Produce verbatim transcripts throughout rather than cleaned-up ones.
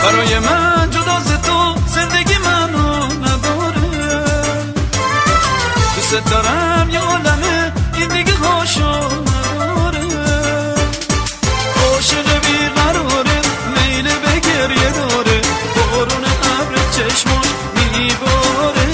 برای من جدا ز تو زندگی منو نداره. دوست دارم یه عالمه این دیگه هاشو نداره. عاشق بیقراره میل به گریه داره، بارون ابر چشماش میباره.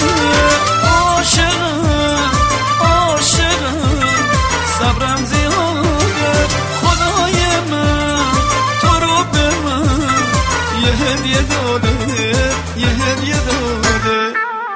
عاشقم عاشقم صبرم زیاده، خدای من تو رو به من یه هدیه داده، یه هدیه داده.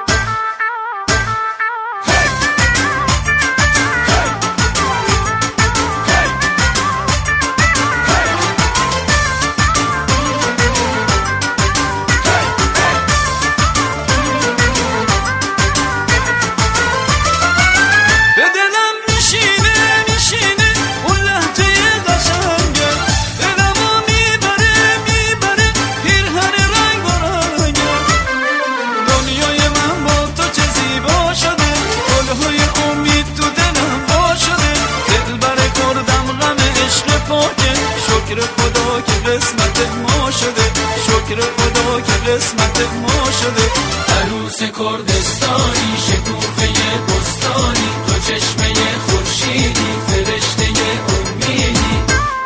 شکر خدا که قسمت ما شده، شکر خدا که قسمت ما شده. عروس کردستانی شکوفه بستانی، تو چشمه خورشیدی فرشته امیدی.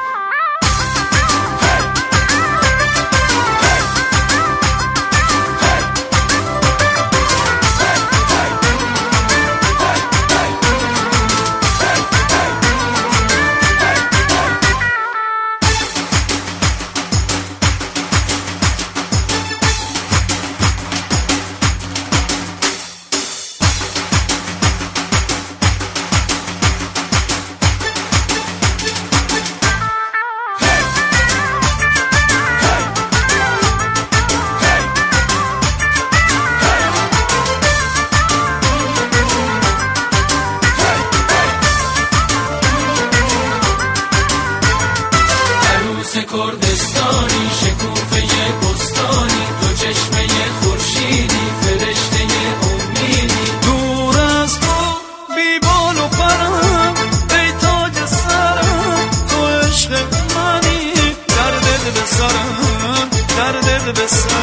کردستانی شکوفه بستانی، تو چشمه خورشیدی فرشته امیدی. دور از تو بی بال و پرم ای تاج سرم، تو عشق منی در دل به سرم، در دل به سرم.